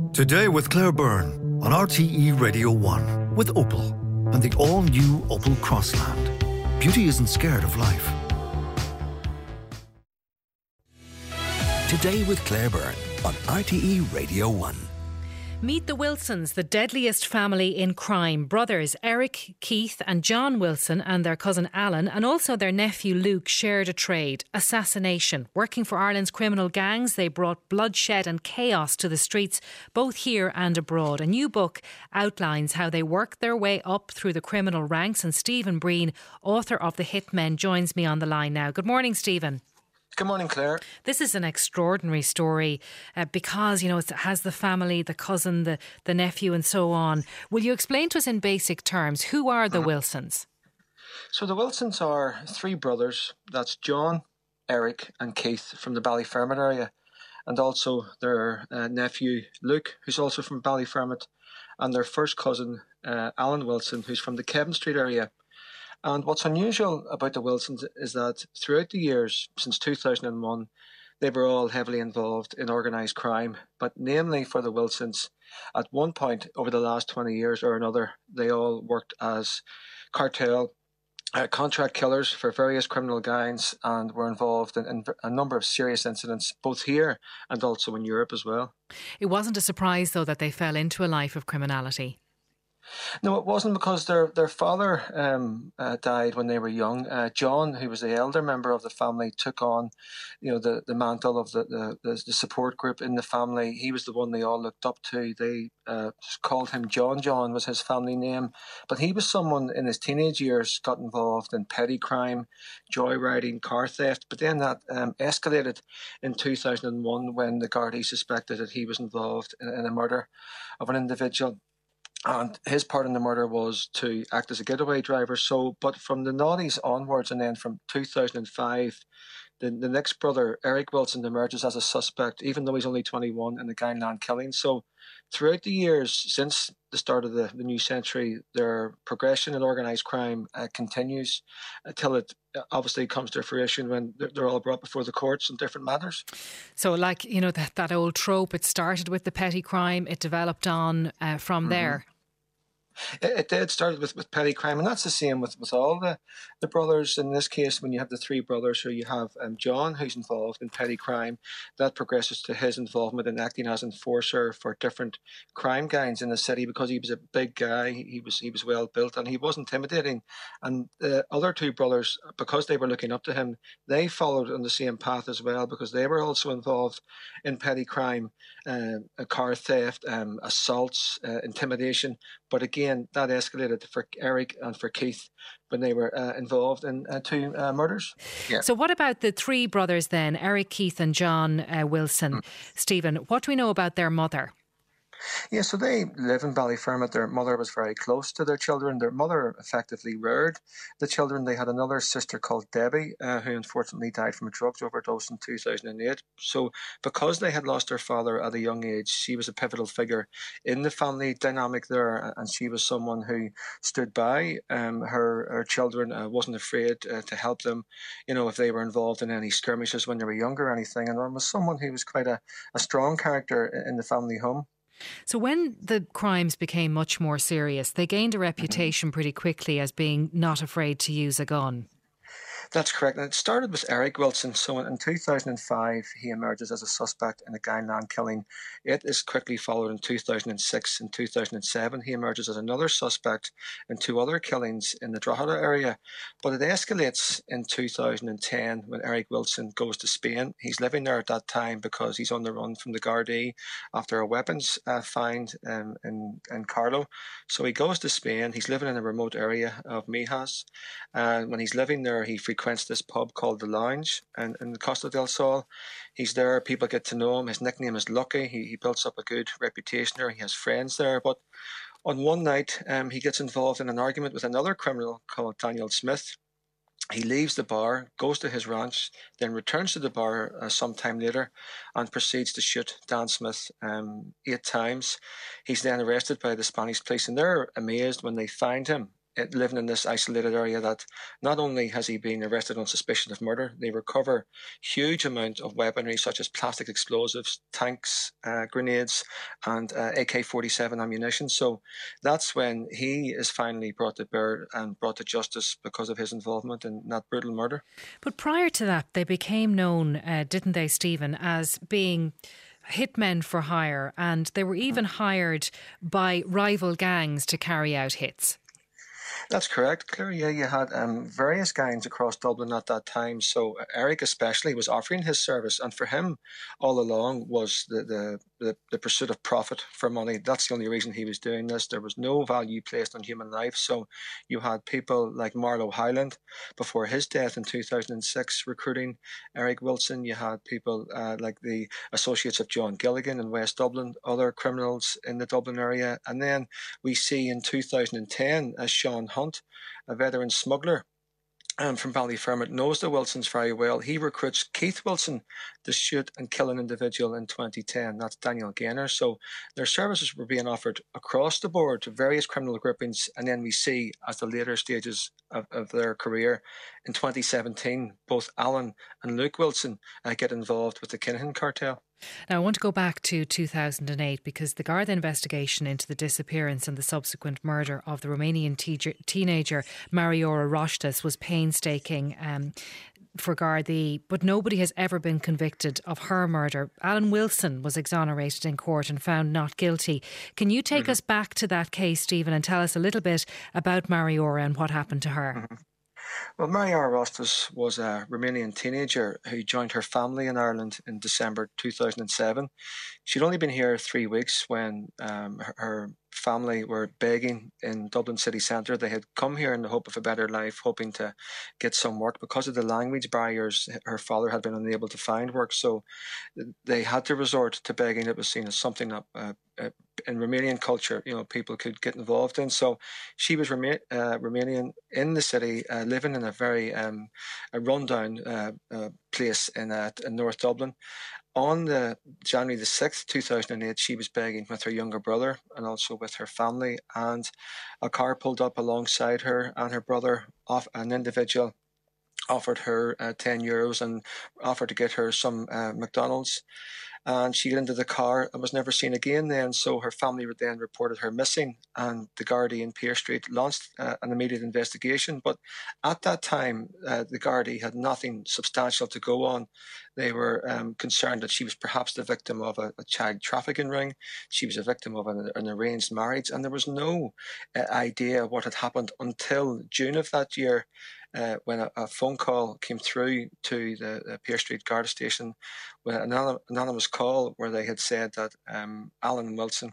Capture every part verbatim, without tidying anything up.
Today with Claire Byrne on R T E Radio one with Opel and the all-new Opel Crossland. Beauty isn't scared of life. Today with Claire Byrne on R T E Radio one. Meet the Wilsons, the deadliest family in crime. Brothers Eric, Keith and John Wilson and their cousin Alan and also their nephew Luke shared a trade, assassination. Working for Ireland's criminal gangs, they brought bloodshed and chaos to the streets, both here and abroad. A new book outlines how they worked their way up through the criminal ranks, and Stephen Breen, author of The Hitmen, joins me on the line now. Good morning, Stephen. Good morning, Claire. This is an extraordinary story uh, because, you know, it has the family, the cousin, the, the nephew and so on. Will you explain to us in basic terms, who are the Wilsons? So the Wilsons are three brothers. That's John, Eric and Keith from the Ballyfermot area, and also their uh, nephew Luke, who's also from Ballyfermot, and their first cousin uh, Alan Wilson, who's from the Kevin Street area. And what's unusual about the Wilsons is that throughout the years, since two thousand one, they were all heavily involved in organised crime. But namely for the Wilsons, at one point over the last twenty years or another, they all worked as cartel uh, contract killers for various criminal gangs and were involved in, in a number of serious incidents, both here and also in Europe as well. It wasn't a surprise, though, that they fell into a life of criminality. No, it wasn't, because their their father um, uh, died when they were young. Uh, John, who was the elder member of the family, took on, you know, the, the mantle of the, the, the support group in the family. He was the one they all looked up to. They uh, called him John. John was his family name. But he was someone in his teenage years got involved in petty crime, joyriding, car theft. But then that um, escalated in two thousand one when the Gardaí suspected that he was involved in, in a murder of an individual. And his part in the murder was to act as a getaway driver. So, but from the noughties onwards, and then from two thousand five, the, the next brother, Eric Wilson, emerges as a suspect, even though he's only twenty-one, in the Gangland killing. So throughout the years, since the start of the, the new century, their progression in organised crime uh, continues until it obviously comes to fruition when they're, they're all brought before the courts on different matters. So, like, you know, that, that old trope, it started with the petty crime, it developed on uh, from mm-hmm. there. It, it did. Started with, with petty crime, and that's the same with, with all the, the brothers. In this case, when you have the three brothers, so you have um, John, who's involved in petty crime, that progresses to his involvement in acting as enforcer for different crime gangs in the city, because he was a big guy, he was he was well built, and he was intimidating. And the other two brothers, because they were looking up to him, they followed on the same path as well, because they were also involved in petty crime, uh, car theft, um, assaults, uh, intimidation. But again, that escalated for Eric and for Keith when they were uh, involved in uh, two uh, murders. Yeah. So what about the three brothers then, Eric, Keith and John uh, Wilson? Mm. Stephen, what do we know about their mother? Yeah, so they live in Ballyfermot. Their mother was very close to their children. Their mother effectively reared the children. They had another sister called Debbie, uh, who unfortunately died from a drugs overdose in two thousand eight. So because they had lost their father at a young age, she was a pivotal figure in the family dynamic there, and she was someone who stood by um, her, her children, uh, wasn't afraid uh, to help them, you know, if they were involved in any skirmishes when they were younger or anything, and was someone who was quite a, a strong character in the family home. So when the crimes became much more serious, they gained a reputation pretty quickly as being not afraid to use a gun. That's correct. And it started with Eric Wilson. So in two thousand five, he emerges as a suspect in a Gangland killing. It is quickly followed in two thousand six and two thousand seven. He emerges as another suspect in two other killings in the Drogheda area. But it escalates in two thousand ten when Eric Wilson goes to Spain. He's living there at that time because he's on the run from the Gardaí after a weapons uh, find um, in, in Carlo. So he goes to Spain. He's living in a remote area of Mijas. And when he's living there, he frequents this pub called The Lounge in, in Costa del Sol. He's there, people get to know him. His nickname is Lucky. He, he builds up a good reputation there. He has friends there. But on one night, um, he gets involved in an argument with another criminal called Daniel Smith. He leaves the bar, goes to his ranch, then returns to the bar uh, some time later and proceeds to shoot Dan Smith um, eight times. He's then arrested by the Spanish police, and they're amazed when they find him living in this isolated area that not only has he been arrested on suspicion of murder, they recover huge amount of weaponry such as plastic explosives, tanks, uh, grenades, and uh, A K forty-seven ammunition. So that's when he is finally brought to bear and brought to justice because of his involvement in that brutal murder. But prior to that, they became known, uh, didn't they, Stephen, as being hitmen for hire, and they were even hired by rival gangs to carry out hits. That's correct, Claire. Yeah, you had um, various gangs across Dublin at that time. So uh, Eric especially was offering his service, and for him, all along was the, the the the pursuit of profit for money. That's the only reason he was doing this. There was no value placed on human life. So you had people like Marlowe Hyland before his death in two thousand six recruiting Eric Wilson. You had people uh, like the associates of John Gilligan in West Dublin, other criminals in the Dublin area. And then we see in two thousand ten as Sean Hunt, a veteran smuggler um, from Ballyfermot, knows the Wilsons very well. He recruits Keith Wilson to shoot and kill an individual in twenty ten. That's Daniel Gaynor. So their services were being offered across the board to various criminal groupings. And then we see, as the later stages of, of their career, in twenty seventeen, both Alan and Luke Wilson uh, get involved with the Kinahan cartel. Now, I want to go back to two thousand eight because the Garda investigation into the disappearance and the subsequent murder of the Romanian te- teenager Mariora Roștes was painstaking um, for Gardaí, but nobody has ever been convicted of her murder. Alan Wilson was exonerated in court and found not guilty. Can you take mm-hmm. us back to that case, Stephen, and tell us a little bit about Mariora and what happened to her? Mm-hmm. Well, Mariora Roștes was a Romanian teenager who joined her family in Ireland in December two thousand seven. She'd only been here three weeks when um, her, her family were begging in Dublin city centre. They had come here in the hope of a better life, hoping to get some work. Because of the language barriers, her father had been unable to find work, so they had to resort to begging. It was seen as something that uh, uh, in Romanian culture, you know, people could get involved in. So she was Roma- uh, Romanian in the city, uh, living in a very um, a rundown uh, uh, place in, uh, in North Dublin. On the January the sixth, two thousand eight, she was begging with her younger brother and also with her family, and a car pulled up alongside her, and her brother, off an individual, offered her uh, ten euros and offered to get her some uh, McDonald's. And she got into the car and was never seen again then. So her family then reported her missing, and the Gardaí in Pearse Street launched uh, an immediate investigation. But at that time, uh, the Gardaí had nothing substantial to go on. They were um, concerned that she was perhaps the victim of a, a child trafficking ring. She was a victim of an, an arranged marriage, and there was no uh, idea what had happened until June of that year. Uh, when a, a phone call came through to the, the Pearse Street Garda station with an anonymous call where they had said that um, Alan Wilson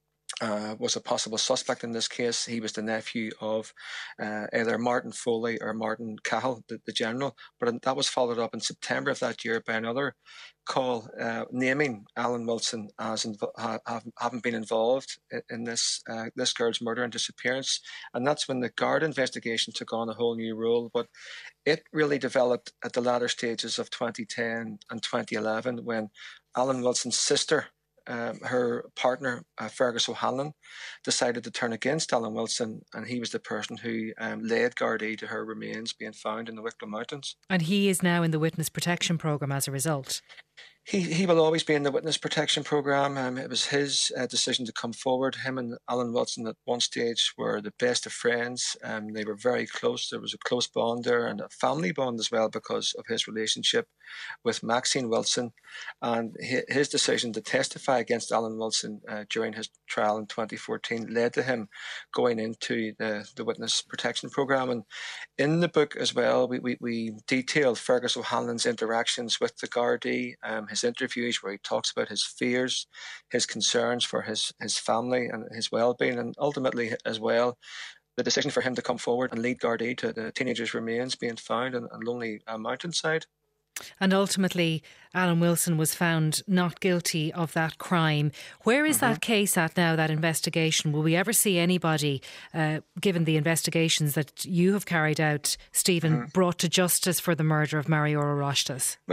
uh, was a possible suspect in this case. He was the nephew of uh, either Martin Foley or Martin Cahill, the, the general. But that was followed up in September of that year by another call uh, naming Alan Wilson as inv- ha- having been involved in, in this uh, this girl's murder and disappearance. And that's when the Garda investigation took on a whole new role. But it really developed at the latter stages of twenty ten and twenty eleven when Alan Wilson's sister, Um, her partner, uh, Fergus O'Hanlon, decided to turn against Alan Wilson, and he was the person who um, led Gardaí to her remains being found in the Wicklow Mountains. And he is now in the Witness Protection Programme as a result. He he will always be in the Witness Protection Programme. Um, it was his uh, decision to come forward. Him and Alan Wilson at one stage were the best of friends. Um, they were very close. There was a close bond there and a family bond as well because of his relationship with Maxine Wilson. And his decision to testify against Alan Wilson uh, during his trial in twenty fourteen led to him going into the, the Witness Protection Programme. And in the book as well, we, we, we detailed Fergus O'Hanlon's interactions with the Gardaí, um, his interviews where he talks about his fears, his concerns for his, his family and his well-being, and ultimately as well, the decision for him to come forward and lead Gardaí to the teenager's remains being found on a lonely uh, mountainside. And ultimately, Alan Wilson was found not guilty of that crime. Where is mm-hmm. that case at now, that investigation? Will we ever see anybody, uh, given the investigations that you have carried out, Stephen, mm-hmm. brought to justice for the murder of Mariora Roștes? But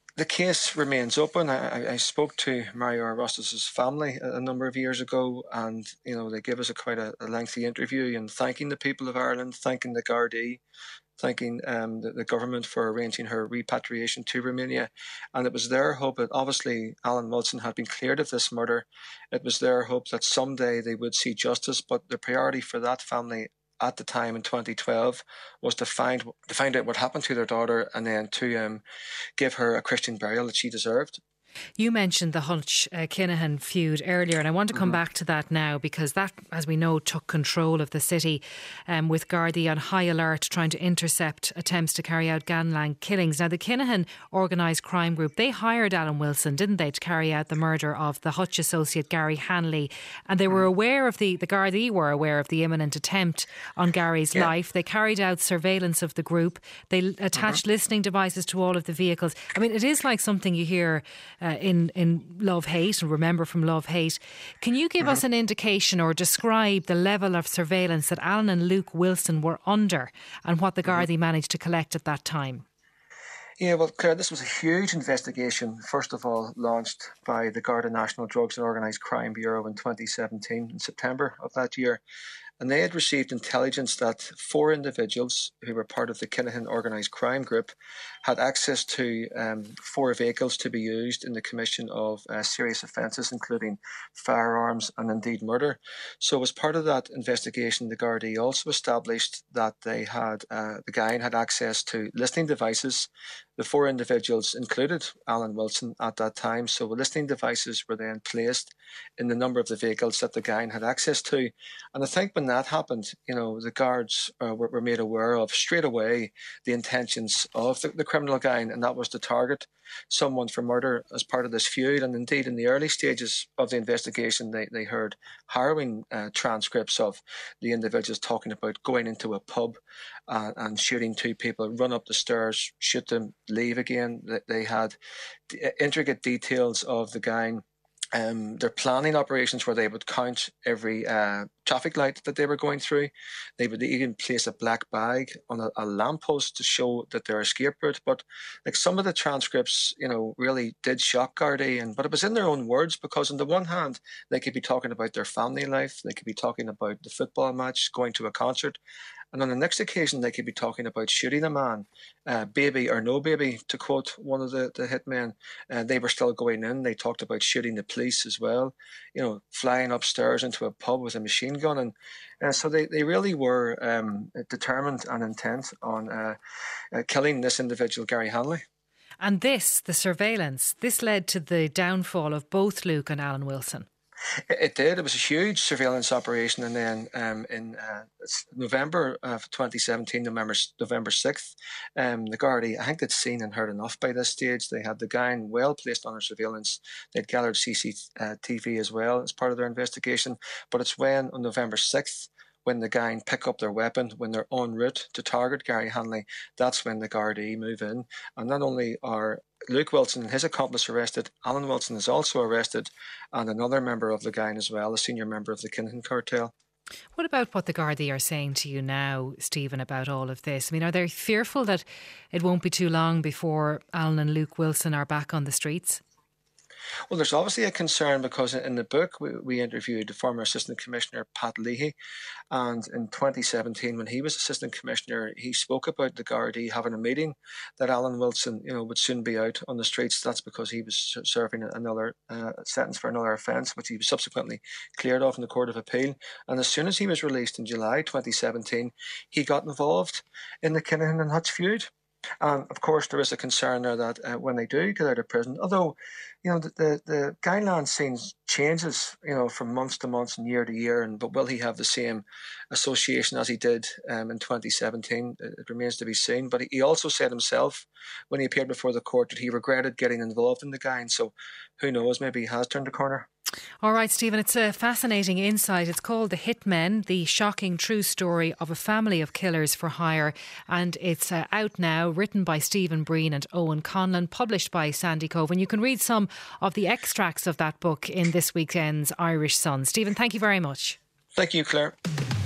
the case remains open. I, I spoke to Mario Arostas' family a, a number of years ago, and you know they gave us a quite a, a lengthy interview and thanking the people of Ireland, thanking the Gardaí, thanking um, the, the government for arranging her repatriation to Romania. And it was their hope that obviously Alan Wilson had been cleared of this murder. It was their hope that someday they would see justice, but the priority for that family at the time in twenty twelve was to find to find out what happened to their daughter and then to um, give her a Christian burial that she deserved. You mentioned the Hutch-Kinahan uh, feud earlier, and I want to come mm-hmm. back to that now, because that, as we know, took control of the city, um, with Gardaí on high alert trying to intercept attempts to carry out gangland killings. Now, the Kinahan organised crime group, they hired Alan Wilson, didn't they, to carry out the murder of the Hutch associate Gary Hanley, and they were aware of the, the Gardaí were aware of the imminent attempt on Gary's yeah. life. They carried out surveillance of the group. They attached mm-hmm. listening devices to all of the vehicles. I mean, it is like something you hear Uh, in, in Love, Hate, and remember from Love, Hate. Can you give mm-hmm. us an indication or describe the level of surveillance that Alan and Luke Wilson were under and what the Gardaí mm-hmm. managed to collect at that time? Yeah, well, Claire, this was a huge investigation, first of all, launched by the Garda National Drugs and Organised Crime Bureau in twenty seventeen, in September of that year. And they had received intelligence that four individuals who were part of the Kinahan organised crime group had access to um, four vehicles to be used in the commission of uh, serious offences, including firearms and indeed murder. So as part of that investigation, the Gardaí also established that they had, uh, the gang had access to listening devices. The four individuals included Alan Wilson at that time. So the listening devices were then placed in the number of the vehicles that the gang had access to. And I think when that happened, you know, the guards uh, were, were made aware of straight away the intentions of the, the criminal gang, and that was to target someone for murder as part of this feud. And indeed, in the early stages of the investigation, they, they heard harrowing uh, transcripts of the individuals talking about going into a pub uh, and shooting two people, run up the stairs, shoot them, leave again. They, they had d- intricate details of the gang. Um, their planning operations where they would count every uh, traffic light that they were going through. They would even place a black bag on a, a lamppost to show that their escape route. But like some of the transcripts, you know, really did shock Gardaí, and but it was in their own words, because on the one hand, they could be talking about their family life, they could be talking about the football match, going to a concert. And on the next occasion, they could be talking about shooting a man, uh, baby or no baby, to quote one of the, the hitmen. Uh, they were still going in. They talked about shooting the police as well, you know, flying upstairs into a pub with a machine gun. And uh, so they, they really were um, determined and intent on uh, uh, killing this individual, Gary Hanley. And this, the surveillance, this led to the downfall of both Luke and Alan Wilson. It did. It was a huge surveillance operation, and then um, in uh, November of twenty seventeen, November November sixth, um, the Gardaí, I think they'd seen and heard enough by this stage. They had the gang well placed under surveillance. They'd gathered C C T V as well as part of their investigation. But it's when on November sixth, when the gang pick up their weapon, when they're en route to target Gary Hanley, that's when the Gardaí move in. And not only are Luke Wilson and his accomplice arrested, Alan Wilson is also arrested, and another member of the gang as well, a senior member of the Kinahan cartel. What about what the Gardaí are saying to you now, Stephen, about all of this? I mean, are they fearful that it won't be too long before Alan and Luke Wilson are back on the streets? Well, there's obviously a concern because in the book we, we interviewed the former Assistant Commissioner Pat Leahy, and in twenty seventeen when he was Assistant Commissioner, he spoke about the Gardaí having a meeting that Alan Wilson, you know, would soon be out on the streets. That's because he was serving another uh, sentence for another offence, which he was subsequently cleared of in the Court of Appeal. And as soon as he was released in July twenty seventeen, he got involved in the Kinahan and Hutch feud. And of course, there is a concern there that uh, when they do get out of prison, although, you know, the, the, the gangland scene changes, you know, from month to month and year to year, and but will he have the same association as he did um, in twenty seventeen? It, it remains to be seen. But he also said himself, when he appeared before the court, that he regretted getting involved in the gang. So who knows, maybe he has turned a corner. All right, Stephen, it's a fascinating insight. It's called The Hitmen, the shocking true story of a family of killers for hire. And it's uh, out now, written by Stephen Breen and Owen Conlon, published by Sandy Cove. And you can read some of the extracts of that book in this weekend's Irish Sun. Stephen, thank you very much. Thank you, Claire.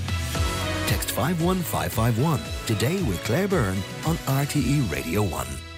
Text five one five five one today with Claire Byrne on R T E Radio one.